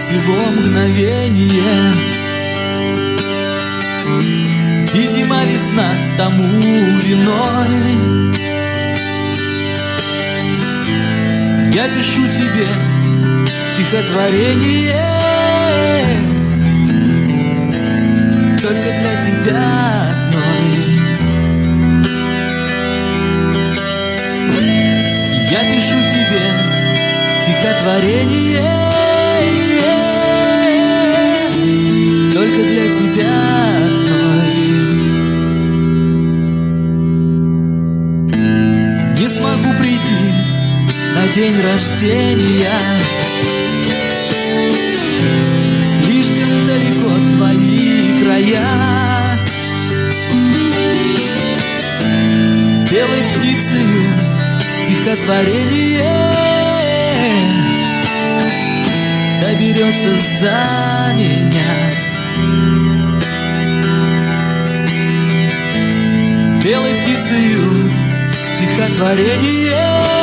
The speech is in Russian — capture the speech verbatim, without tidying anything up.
всего мгновение. Видимо, весна тому виной. Я пишу тебе стихотворение только для тебя одной. Я пишу тебе стихотворение только для тебя одной. Не смогу прийти на день рождения, слишком далеко твои края. Белой птицею стихотворение доберется за меня. Белой птицею стихотворение